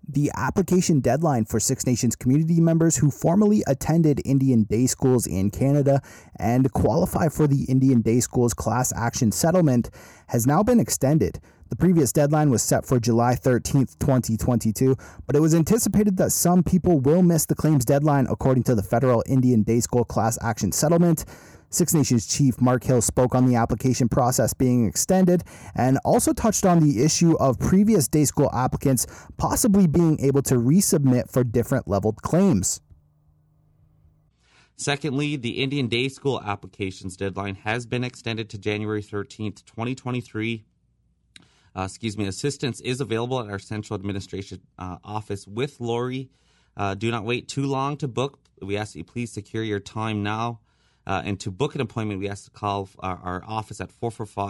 The application deadline for Six Nations community members who formerly attended Indian day schools in Canada and qualify for the Indian day schools class action settlement has now been extended. The previous deadline was set for July 13th, 2022, but it was anticipated that some people will miss the claims deadline according to the federal Indian day school class action settlement. Six Nations Chief Mark Hill spoke on the application process being extended and also touched on the issue of previous day school applicants possibly being able to resubmit for different leveled claims. Secondly, the Indian day school applications deadline has been extended to January 13th, 2023. Assistance is available at our central administration office with Lori. Do not wait too long to book. We ask that you please secure your time now. And to book an appointment, we ask to call our office at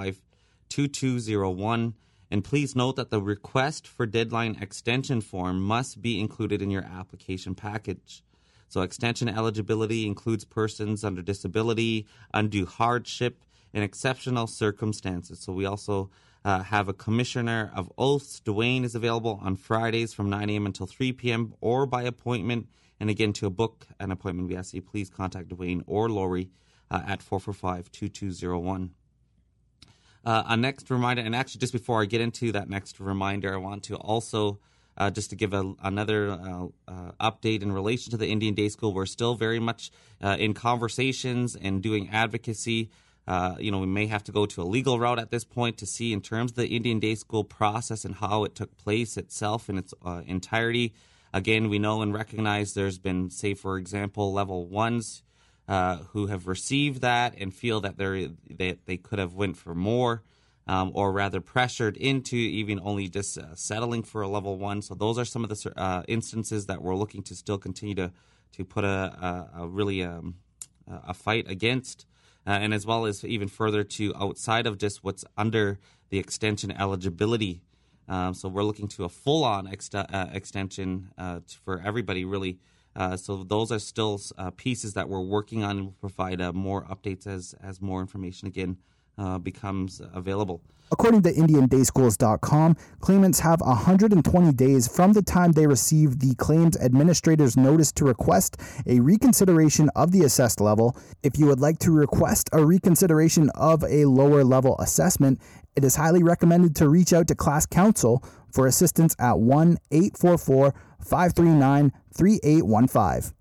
445-2201. And please note that the request for deadline extension form must be included in your application package. So extension eligibility includes persons under disability, undue hardship, and exceptional circumstances. So we also have a Commissioner of Oaths. Dwayne is available on Fridays from 9 a.m. until 3 p.m. or by appointment. And again, to book an appointment, we ask you please contact Dwayne or Lori at 445-2201. A next reminder, and actually just before I get into that next reminder, I want to also just to give another update in relation to the Indian Day School. We're still very much in conversations and doing advocacy. We may have to go to a legal route at this point to see in terms of the Indian Day School process and how it took place itself in its entirety. Again, we know and recognize there's been, say, for example, level ones who have received that and feel that they could have went for more, or rather pressured into even only just settling for a level one. So those are some of the instances that we're looking to still continue to put a fight against, and as well as even further to outside of just what's under the extension eligibility. So we're looking to a full-on extension for everybody, really. So those are still pieces that we're working on, and we'll provide more updates as more information, again, becomes available. According to IndianDaySchools.com, claimants have 120 days from the time they receive the claims administrator's notice to request a reconsideration of the assessed level. If you would like to request a reconsideration of a lower level assessment, it is highly recommended to reach out to Class Counsel for assistance at 1-844-539-3815.